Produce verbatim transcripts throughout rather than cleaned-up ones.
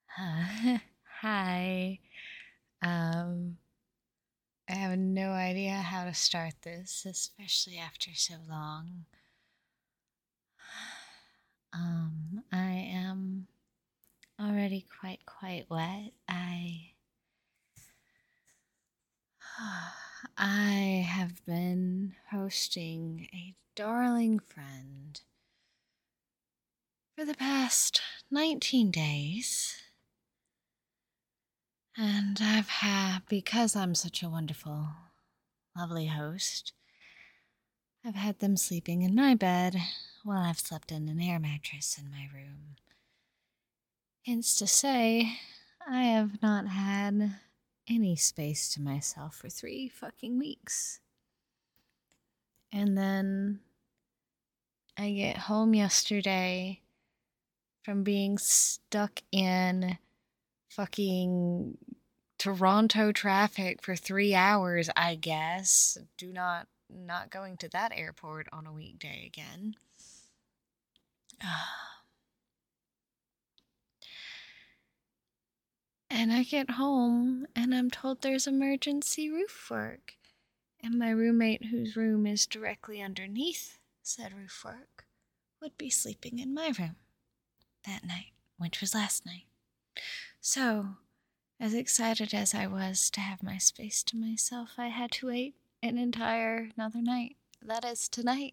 Uh, Hi. Um, I have no idea how to start this, especially after so long. Um, I am already quite, quite wet. I. I have been hosting a darling friend for the past nineteen days. And I've had, because I'm such a wonderful, lovely host, I've had them sleeping in my bed while I've slept in an air mattress in my room. Hence to say, I have not had any space to myself for three fucking weeks. And then I get home yesterday from being stuck in fucking Toronto traffic for three hours, I guess. Do not, not going to that airport on a weekday again. And I get home and I'm told there's emergency roof work. And my roommate, whose room is directly underneath said roof work, would be sleeping in my room that night, which was last night. So, as excited as I was to have my space to myself, I had to wait an entire another night. That is tonight.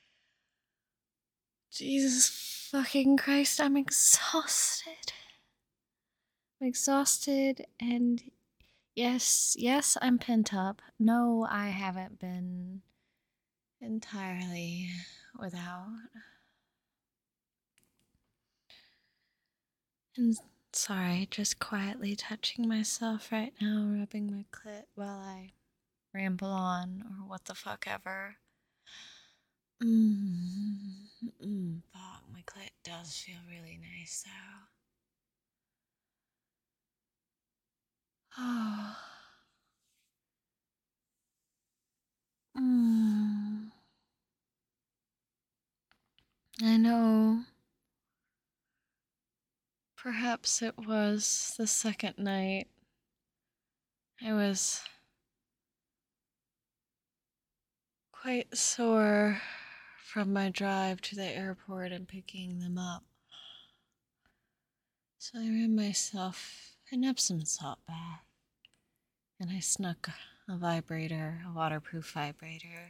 Jesus fucking Christ, I'm exhausted. I'm exhausted, and yes, yes, I'm pent up. No, I haven't been entirely without. And sorry, just quietly touching myself right now, rubbing my clit while I ramble on or what the fuck ever. Mm, mm, fuck, my clit does feel really nice though. Oh. Mm. I know. Perhaps it was the second night. I was quite sore from my drive to the airport and picking them up. So I ran myself an Epsom salt bath. And I snuck a vibrator, a waterproof vibrator,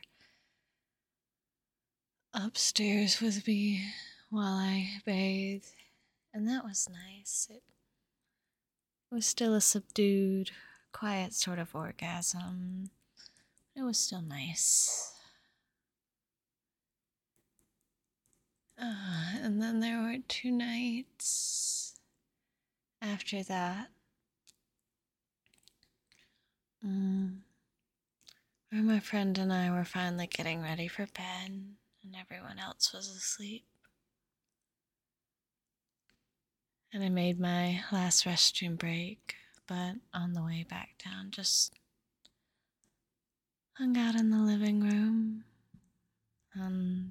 upstairs with me while I bathed. And that was nice. It was still a subdued, quiet sort of orgasm. It was still nice. Uh, and then there were two nights after that. Mm, where my friend and I were finally getting ready for bed, and everyone else was asleep. And I made my last restroom break, but on the way back down, just hung out in the living room and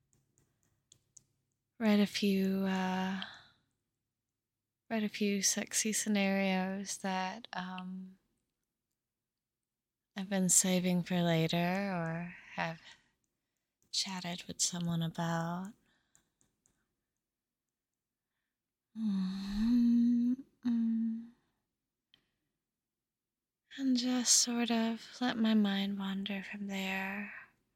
read a few, uh, read a few sexy scenarios that um, I've been saving for later or have chatted with someone about. Mm-hmm. And just sort of let my mind wander from there.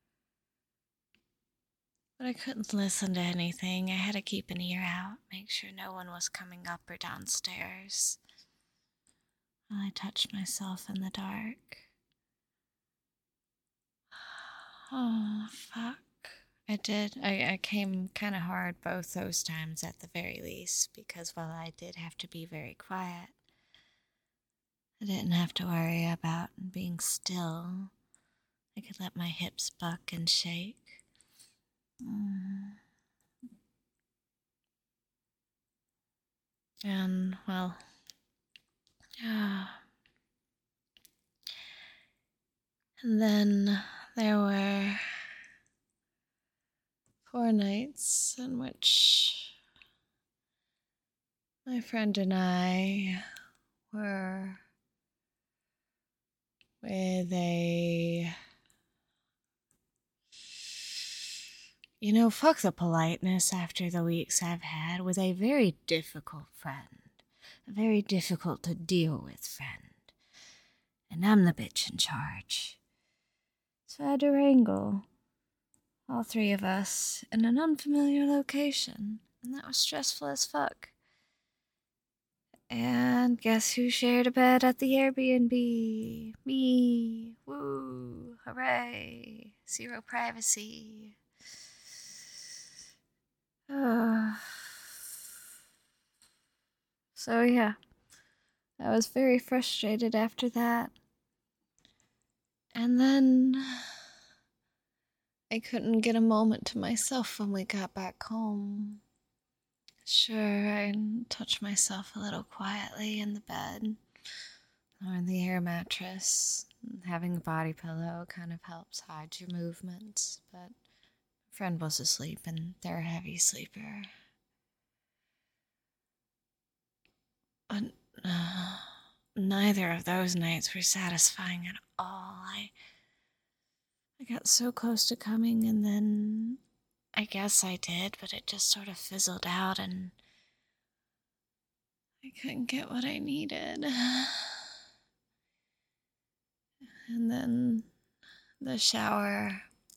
But I couldn't listen to anything. I had to keep an ear out, make sure no one was coming up or downstairs. While I touched myself in the dark. Oh, fuck. I did. I, I came kind of hard both those times at the very least, because while I did have to be very quiet, I didn't have to worry about being still. I could let my hips buck and shake. Mm. And, well, yeah. And then there were four nights in which my my friend and I were with a, you know, fuck the politeness after the weeks I've had, with a very difficult friend. A very difficult to deal with friend. And I'm the bitch in charge. So I had to wrangle all three of us in an unfamiliar location. And that was stressful as fuck. And guess who shared a bed at the Airbnb? Me. Woo. Hooray. Zero privacy. Uh, so yeah. I was very frustrated after that. And then I couldn't get a moment to myself when we got back home. Sure, I touched myself a little quietly in the bed or in the air mattress. Having a body pillow kind of helps hide your movements, but a friend was asleep and they're a heavy sleeper. But uh, neither of those nights were satisfying at all. I, I got so close to coming, and then I guess I did, but it just sort of fizzled out and I couldn't get what I needed. And then the shower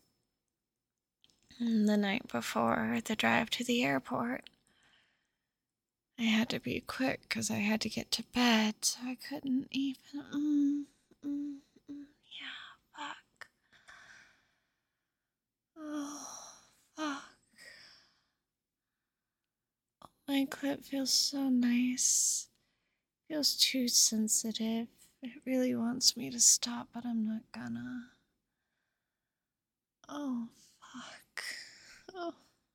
the night before the drive to the airport. I had to be quick because I had to get to bed, so I couldn't even. Mm, mm, mm, yeah, fuck. Oh, fuck. My clit feels so nice. Feels too sensitive. It really wants me to stop, but I'm not gonna. Oh, fuck. Oh.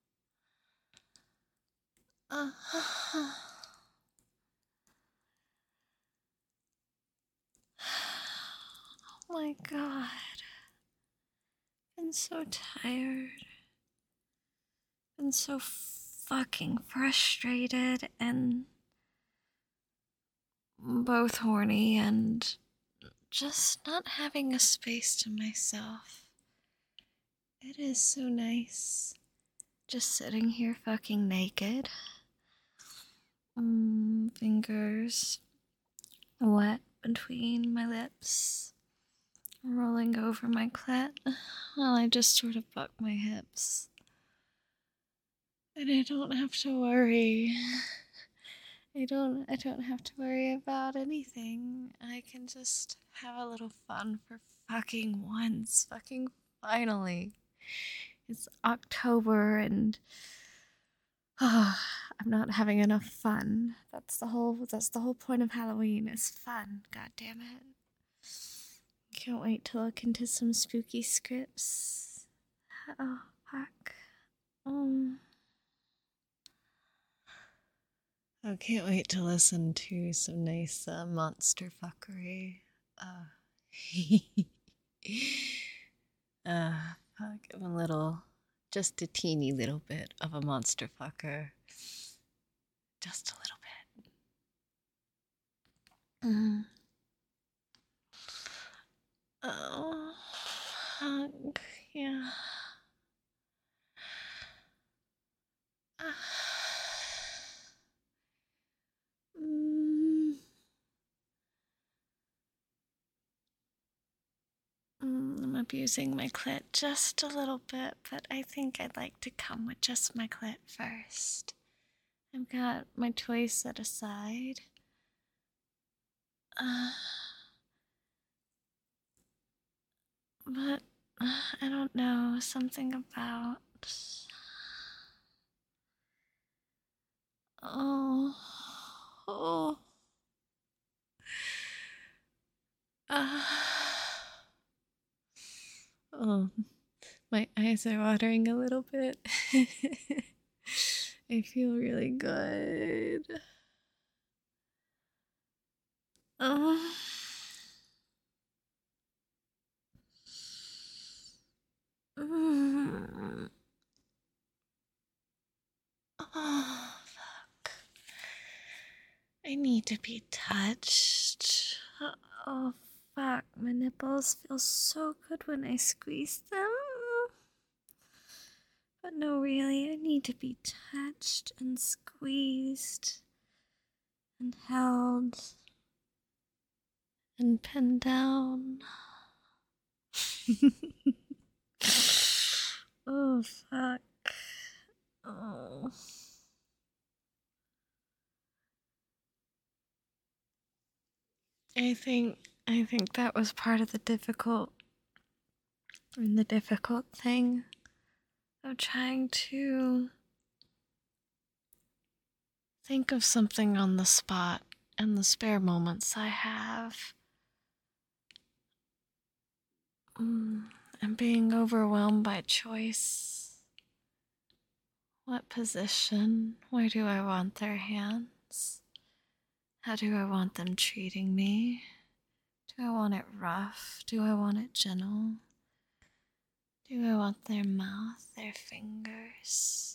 Uh, oh my god. I'm so tired. I'm so fucking frustrated and both horny and just not having a space to myself. It is so nice just sitting here fucking naked. Mm, fingers wet between my lips, rolling over my clit while I just sort of buck my hips. And I don't have to worry. I don't I don't have to worry about anything. I can just have a little fun for fucking once. Fucking finally. It's October and oh, I'm not having enough fun. That's the whole that's the whole point of Halloween is fun. God damn it. Can't wait to look into some spooky scripts. Oh, fuck. Um I can't wait to listen to some nice uh, monster fuckery. Uh, uh, fuck, I'm a little, just a teeny little bit of a monster fucker. Just a little bit. Mm. Oh, fuck, yeah. Uh, mm. Mm, I'm abusing my clit just a little bit, but I think I'd like to come with just my clit first. I've got my toys set aside. Uh, but uh, I don't know, something about. Oh. Oh. Uh, oh. My eyes are watering a little bit. I feel really good. Oh. Mm. Oh, fuck. I need to be touched. Oh, fuck. My nipples feel so good when I squeeze them. But no, really, I need to be touched and squeezed and held and pinned down. Oh, fuck. Oh. I think I think that was part of the difficult and the difficult thing of trying to think of something on the spot in the spare moments I have. Mm, and being overwhelmed by choice. What position? Where do I want their hands? How do I want them treating me? Do I want it rough? Do I want it gentle? Do I want their mouth, their fingers?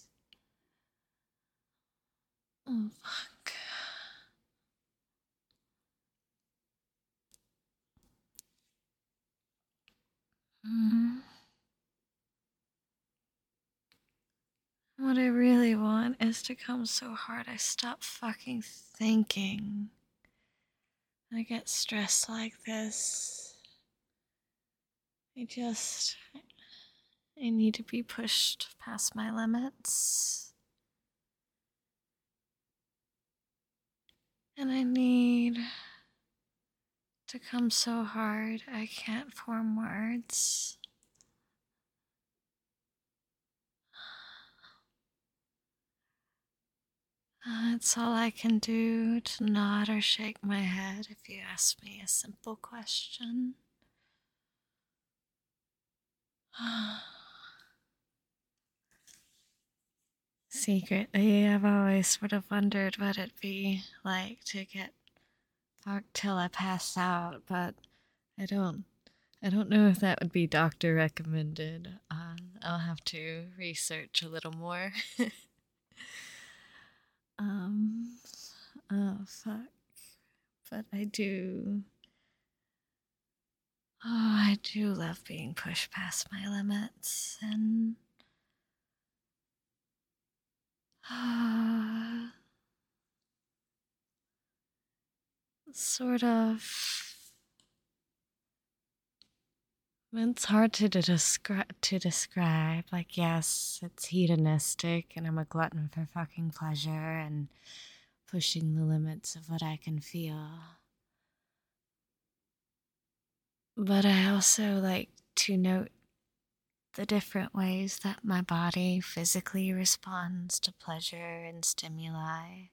Oh, fuck. Mm. What I really want is to come so hard I stop fucking thinking. I get stressed like this. I just. I need to be pushed past my limits. And I need to come so hard I can't form words. Uh, it's all I can do to nod or shake my head if you ask me a simple question. Secretly, I've always sort of wondered what it'd be like to get fucked till I pass out, but I don't. I don't know if that would be doctor recommended. Uh, I'll have to research a little more. um, oh fuck. But I do. Oh, I do love being pushed past my limits and. Uh, sort of. It's hard to describe. To describe. Like, yes, it's hedonistic, and I'm a glutton for fucking pleasure and pushing the limits of what I can feel. But I also like to note the different ways that my body physically responds to pleasure and stimuli.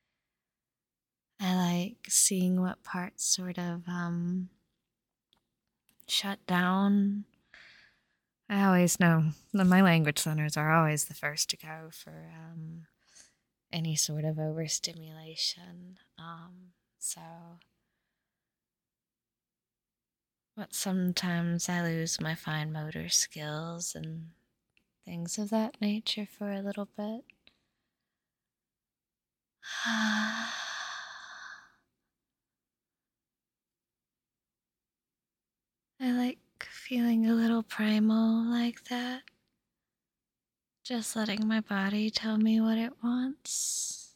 I like seeing what parts sort of um, shut down. I always know that my language centers are always the first to go for um, any sort of overstimulation. Um, so, but sometimes I lose my fine motor skills and things of that nature for a little bit. I like feeling a little primal like that. Just letting my body tell me what it wants.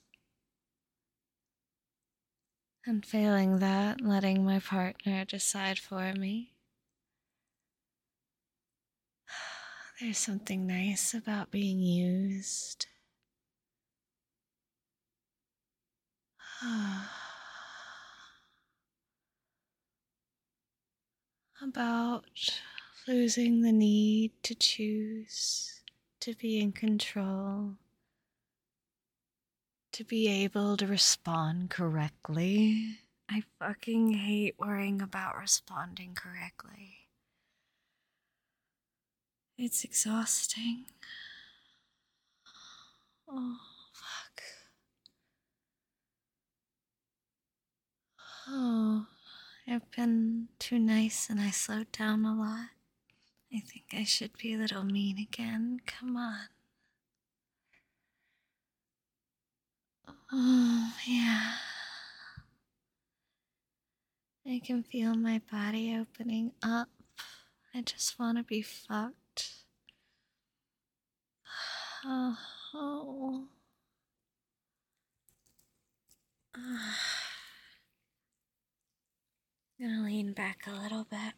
And failing that, letting my partner decide for me. There's something nice about being used. About losing the need to choose, to be in control, to be able to respond correctly. I fucking hate worrying about responding correctly. It's exhausting. Oh, fuck. Oh, I've been too nice and I slowed down a lot. I think I should be a little mean again. Come on. Oh, yeah. I can feel my body opening up. I just want to be fucked. Oh. oh. I'm gonna lean back a little bit.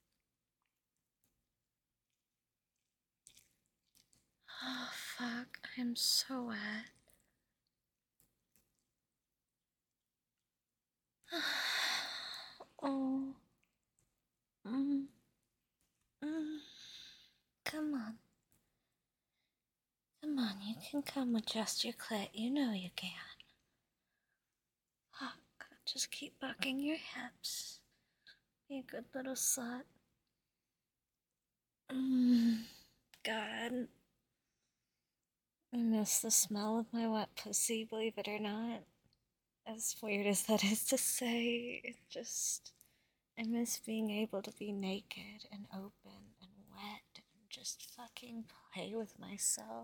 Oh, fuck. I'm so wet. oh. Mm. Mm. Come on. Come on, you can come adjust your clit. You know you can. Fuck. Just keep bucking your hips. Be a good little slut. Mm. God. I miss the smell of my wet pussy, believe it or not. As weird as that is to say, it just. I miss being able to be naked and open and wet and just fucking play with myself.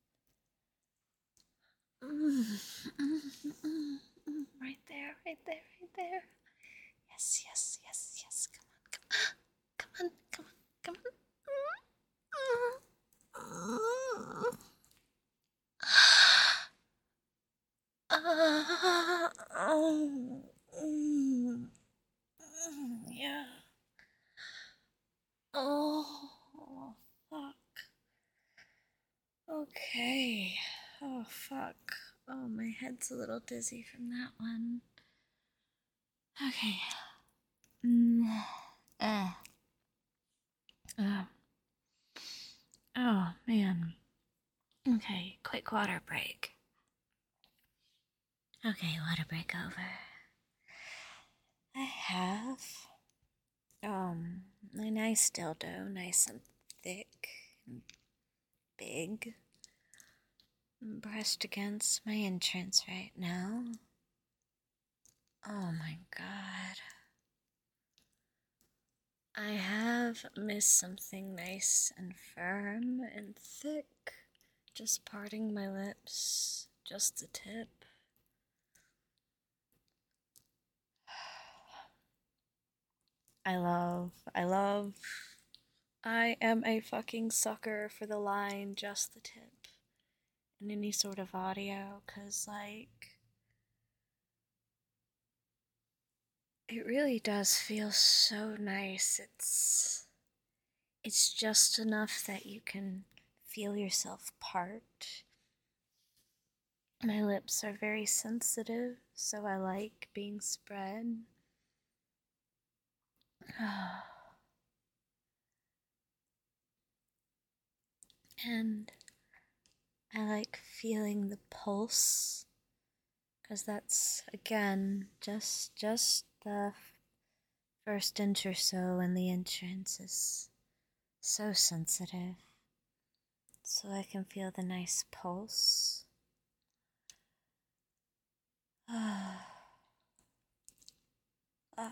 Mm, mm, mm, mm, right there, right there, right there. Yes, yes, yes, yes. Come on, come on, come on, come on, come on. Uh, oh, mm, mm, yeah. Oh, fuck. Okay. Oh, fuck. Oh, my head's a little dizzy from that one. Okay. Mm. Uh. Uh. Oh, man. Okay, quick water break. Okay, water break over. I have, um, a nice dildo, nice and thick and big, brushed against my entrance right now. Oh my god. I have missed something nice and firm and thick. Just parting my lips, just the tip. I love, I love, I am a fucking sucker for the line, just the tip, in any sort of audio, cause like, it really does feel so nice. It's, it's just enough that you can feel yourself part. My lips are very sensitive, so I like being spread. And I like feeling the pulse, because that's, again, just just the first inch or so, and the entrance is so sensitive. So I can feel the nice pulse. Fuck.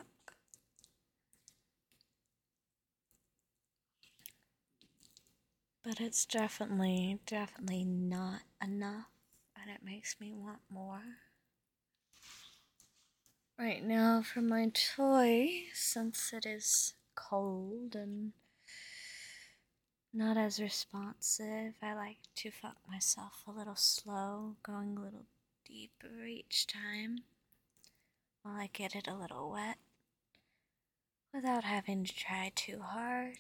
But it's definitely, definitely not enough, and it makes me want more. Right now, for my toy, since it is cold and not as responsive, I like to fuck myself a little slow, going a little deeper each time while I get it a little wet without having to try too hard.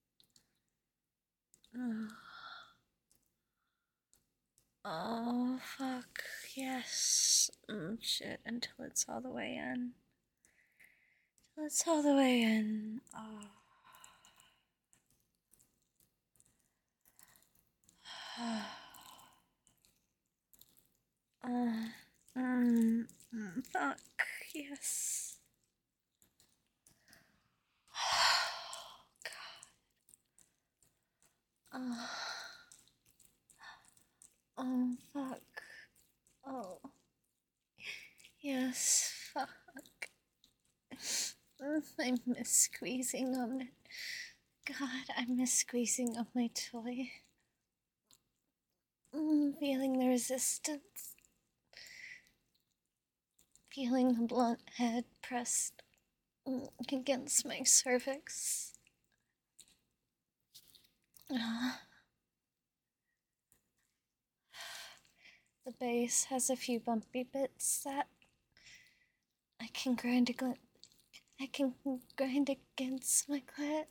Oh, fuck, yes. Mm, shit, until it's all the way in. Until it's all the way in. Oh. uh, mm, mm, fuck, yes. Oh, God. Oh. Oh, fuck. Oh. Yes, fuck. I miss squeezing on it. God, I miss squeezing on my toy. Mm, feeling the resistance. Feeling the blunt head pressed against my cervix. Uh, the base has a few bumpy bits that I can grind against. I can grind against my clit.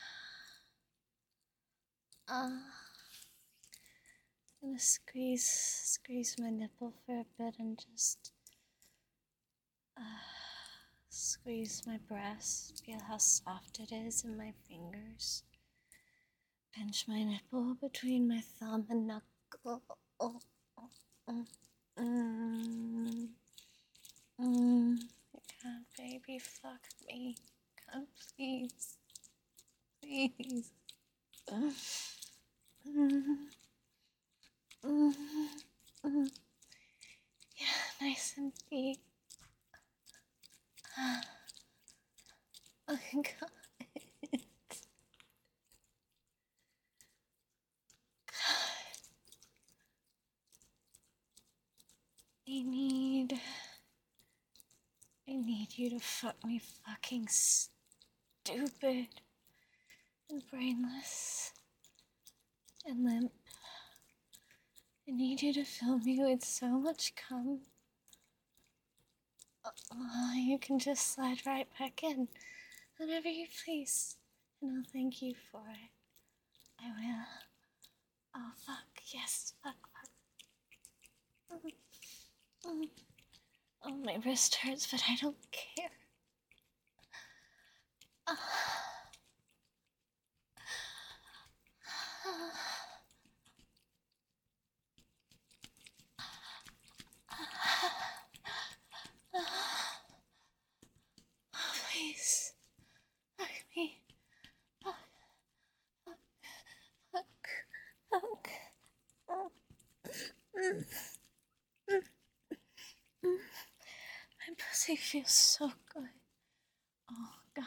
Uh, I'm gonna squeeze, squeeze my nipple for a bit and just uh, squeeze my breast. Feel how soft it is in my fingers. Pinch my nipple between my thumb and knuckle. Oh, oh, oh. Mm. Mm. God, baby, fuck me. God, please. Please. Mm. Mm. Mm. Mm. Yeah, nice and deep. Oh, God. I need... I need you to fuck me fucking stupid and brainless and limp. I need you to fill me with so much cum. Oh, you can just slide right back in whenever you please, and I'll thank you for it. I will. Oh, fuck. Yes, fuck, fuck. Mm, mm. Oh, my wrist hurts, but I don't care. Ah. Please, fuck me. Fuck, fuck, fuck, fuck. Oh. Mm. Mm. Mm. My pussy feels so good. Oh, God.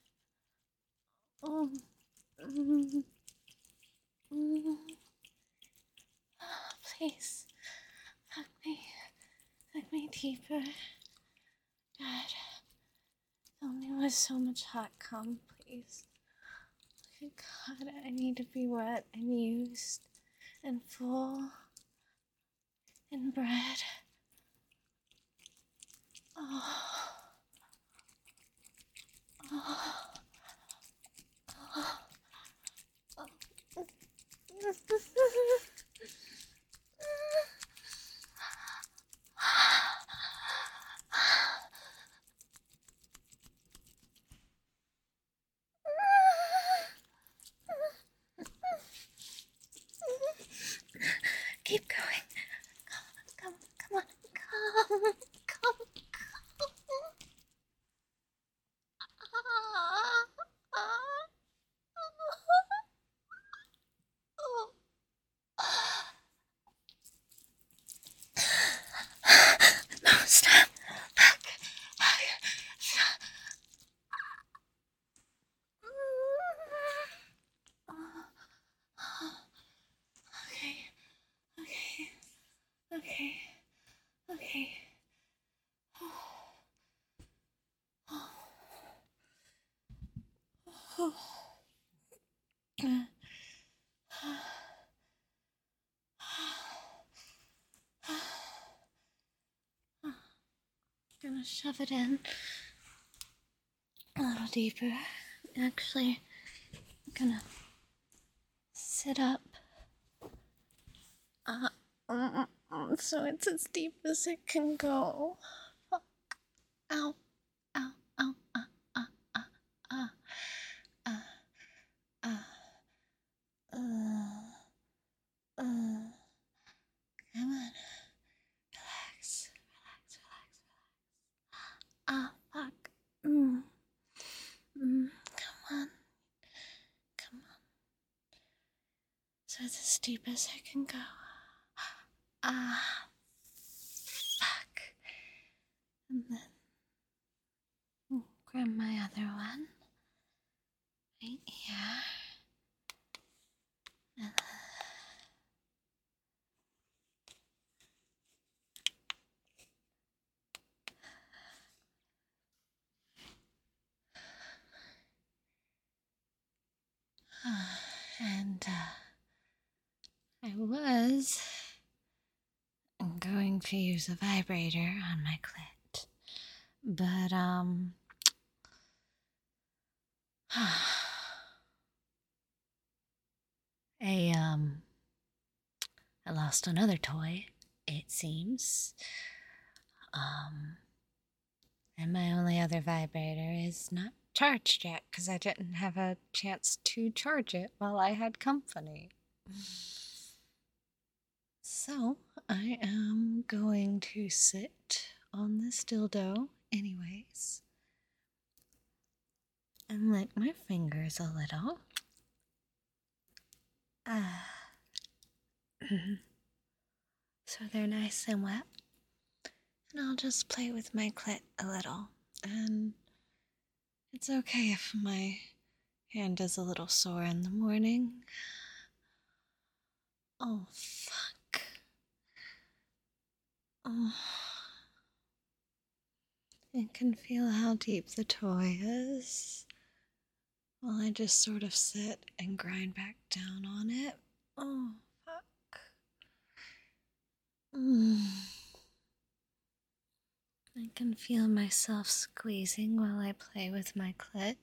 Oh. Mm. Mm. Oh, please, fuck me. Fuck me deeper. God. Fill me with so much hot cum, please. God, I need to be wet and used and full and bread. Oh. Oh. Oh. Oh. Keep going. Come, come, come on. Come, come, come. No, stop. Back. Back. Stop. Okay. Okay. Okay. Okay. Gonna shove it in a little deeper. Actually, I'm gonna sit up. Uh, mm, mm, so it's as deep as it can go. Fuck. Ow. Ow. Ow. Uh, uh, uh, uh, uh, uh, uh, uh. Come on. Relax. Relax. Relax. Relax. Ah, fuck. Mm. Mm. Come on. Come on. So it's as deep as I can go. Ah, fuck. And then grab my other one. Right here. And to use a vibrator on my clit. But, um... I, um... I lost another toy, it seems. Um... And my only other vibrator is not charged yet because I didn't have a chance to charge it while I had company. So I am going to sit on this dildo anyways and lick my fingers a little. Ah. So they're nice and wet. And I'll just play with my clit a little. And it's okay if my hand is a little sore in the morning. Oh, fuck. Oh. I can feel how deep the toy is while I just sort of sit and grind back down on it. Oh, fuck. Mm. I can feel myself squeezing while I play with my clit.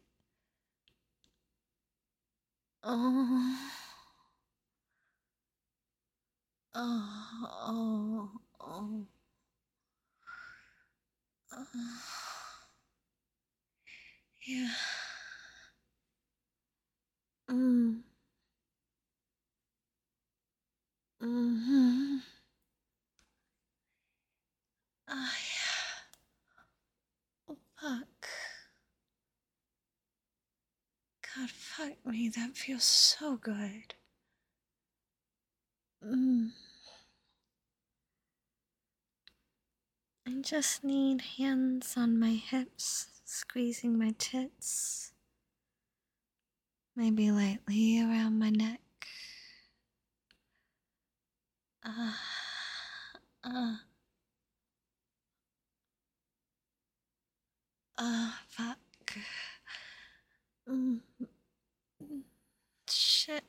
Oh. Oh, oh, oh. Oh. Yeah. Mm. Mm-hmm. Oh, yeah. Oh, fuck. God, fuck me. That feels so good. Mm. I just need hands on my hips, squeezing my tits. Maybe lightly around my neck. Ah. Uh, uh. Ah, uh, fuck. Mm. Shit.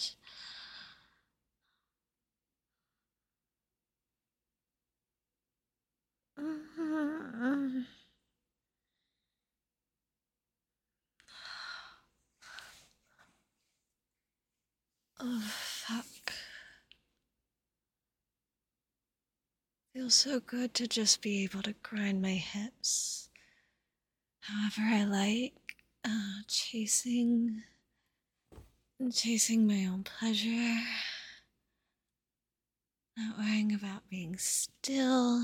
Mm-hmm. Oh, fuck. Feels so good to just be able to grind my hips however I like, uh, chasing, chasing my own pleasure, not worrying about being still.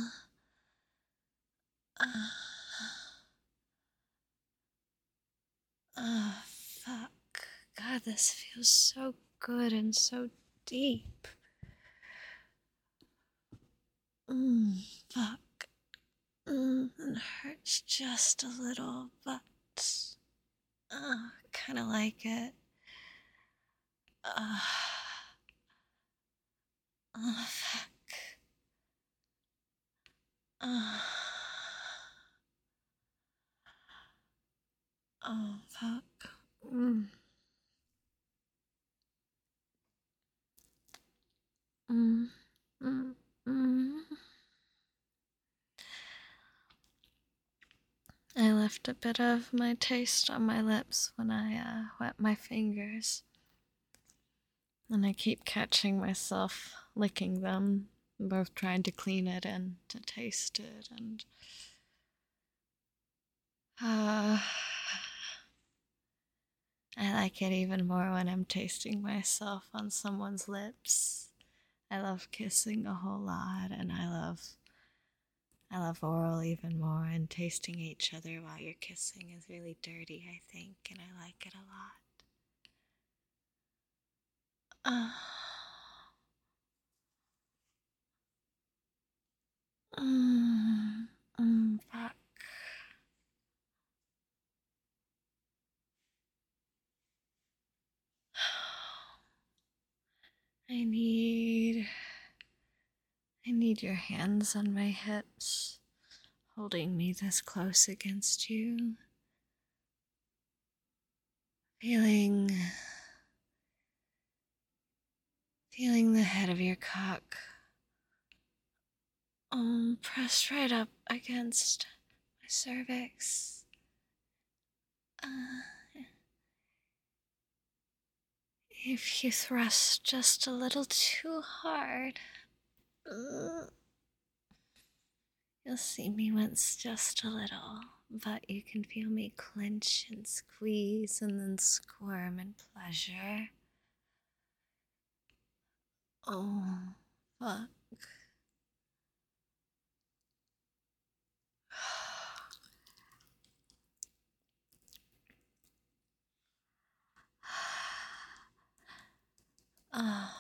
Uh, oh, fuck. God, this feels so good and so deep. Mmm, fuck. Mmm, it hurts just a little, but uh, kind of like it. Uh, oh, fuck. Uh, oh, fuck. Mm. Mm. Mm. Mm. I left a bit of my taste on my lips when I uh, wet my fingers. And I keep catching myself licking them, both trying to clean it and to taste it. And uh, I like it even more when I'm tasting myself on someone's lips. I love kissing a whole lot, and I love I love oral even more, and tasting each other while you're kissing is really dirty, I think, and I like it a lot. Uh, mm, mm, fuck. I need I need your hands on my hips, holding me this close against you. Feeling feeling the head of your cock um, pressed right up against my cervix. Uh, if you thrust just a little too hard, uh, you'll see me wince just a little, but you can feel me clench and squeeze and then squirm in pleasure. Oh, fuck. Oh,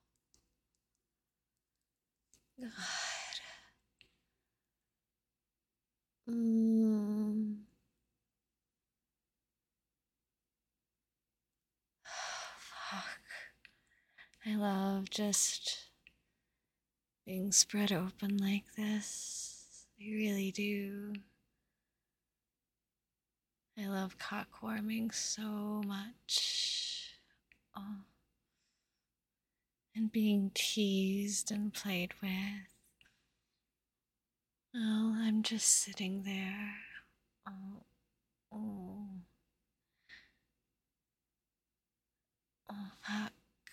God. Mm. Fuck. I love just being spread open like this. I really do. I love cock warming so much. Oh. And being teased and played with. Oh, I'm just sitting there. Oh, oh. Oh, fuck.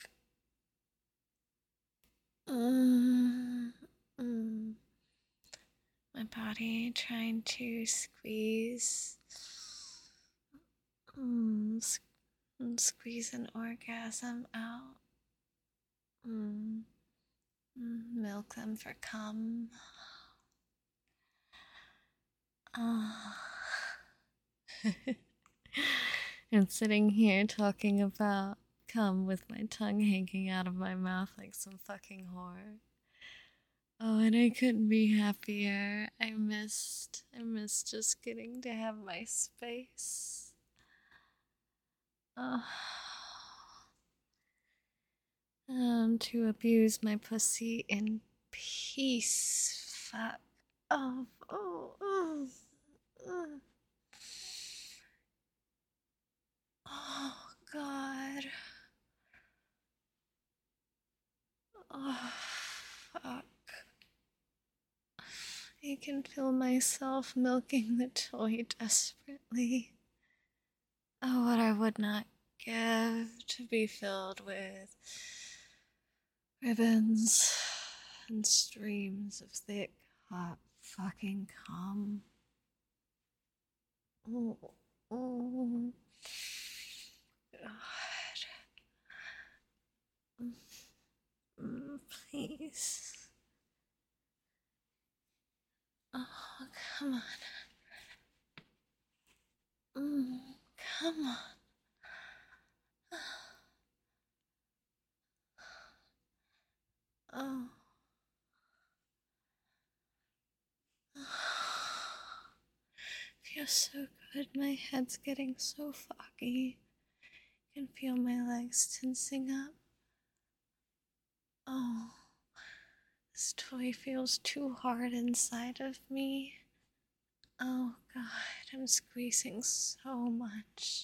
Mm, mm. My body trying to squeeze. Mm, squeeze an orgasm out. Mm, mm, milk them for cum. Oh. And sitting here talking about cum with my tongue hanging out of my mouth like some fucking whore. Oh, and I couldn't be happier. I missed, I missed just getting to have my space. Oh. Um, to abuse my pussy in peace. Fuck. Oh, oh, oh, oh. Oh, God. Oh, fuck. I can feel myself milking the toy desperately. Oh, what I would not give to be filled with ribbons and streams of thick, hot fucking cum. Oh, oh, God. Mm, please. Oh, come on. Mm, come on. Oh. Feels so good. My head's getting so foggy. I can feel my legs tensing up. Oh, this toy feels too hard inside of me. Oh God, I'm squeezing so much.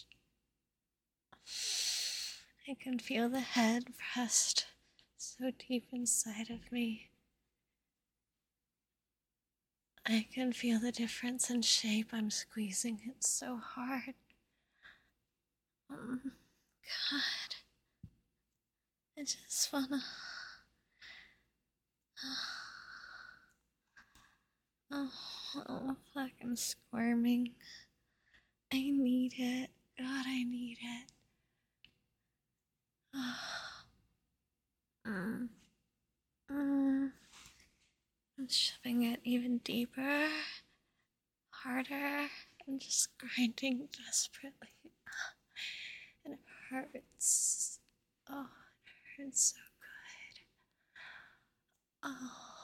I can feel the head pressed so deep inside of me. I can feel the difference in shape. I'm squeezing it so hard. Um, God, I just wanna. Oh, oh, fuck, I'm squirming. I need it. God, I need it. mm. Mm. I'm shoving it even deeper, harder. I'm just grinding desperately. And it hurts. Oh, it hurts so good. Oh.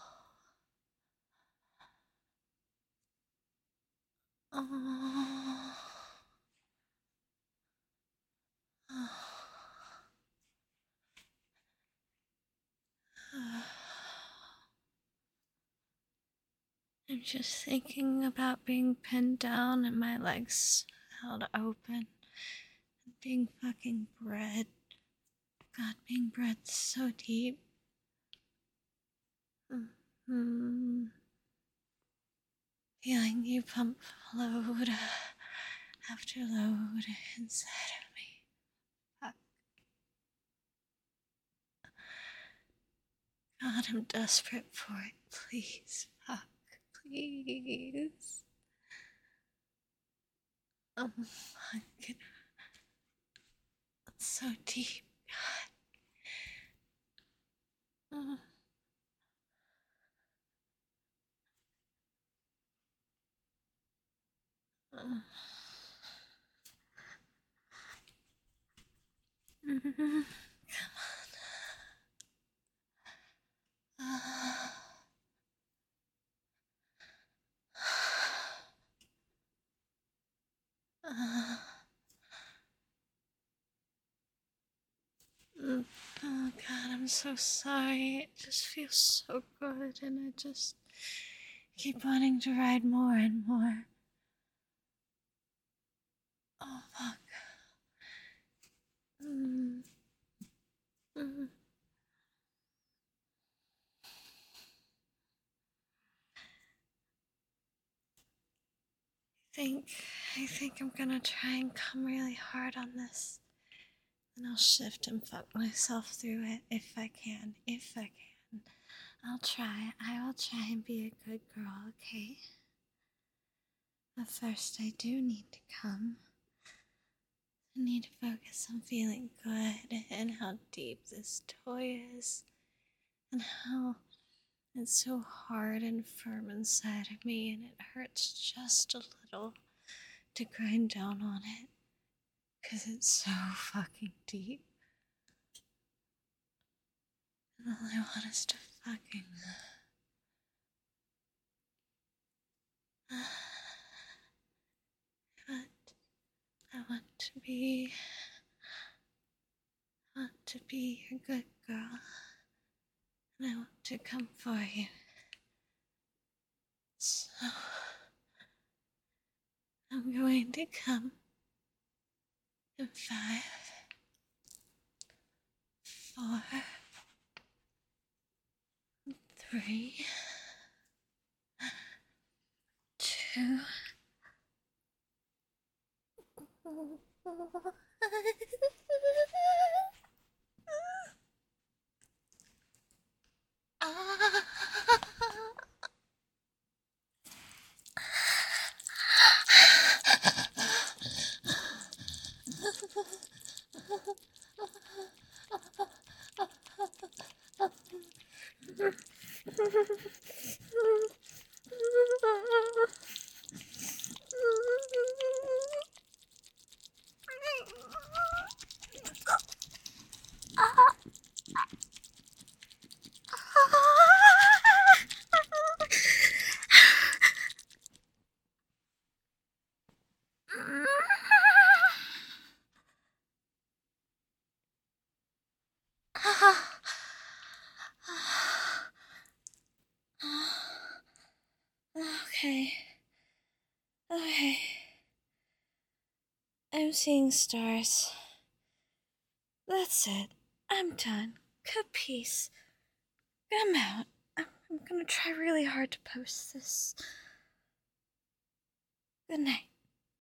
Oh. Oh. I'm just thinking about being pinned down and my legs held open and being fucking bred. God, being bred so deep. Mm-hmm. feeling you pump load after load inside of me. Fuck. God, I'm desperate for it. Please, fuck, please. Oh, fucking. It's so deep, God. Uh. Uh. Mm-hmm. Come on. Uh. Uh. Mm. Oh God, I'm so sorry. It just feels so good, and I just keep wanting to ride more and more. Oh fuck. Mm. Mm. I think I think I'm gonna try and come really hard on this. And I'll shift and fuck myself through it if I can. If I can. I'll try. I will try and be a good girl, okay? But first, I do need to come. I need to focus on feeling good and how deep this toy is. And how it's so hard and firm inside of me, and it hurts just a little to grind down on it. Because it's so fucking deep. And all I want is to fucking... But I want to be... I want to be your good girl. And I want to come for you. So... I'm going to come in five, four, three, two, Okay. Okay. I'm seeing stars. That's it. I'm done. Capice. I'm out. I'm, I'm gonna try really hard to post this. Good night.